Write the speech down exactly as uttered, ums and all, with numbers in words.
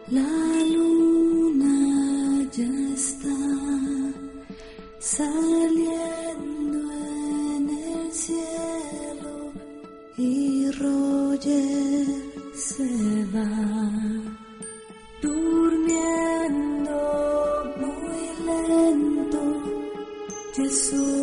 La luna ya está saliendo en el cielo y Roger se va durmiendo muy lento. Jesús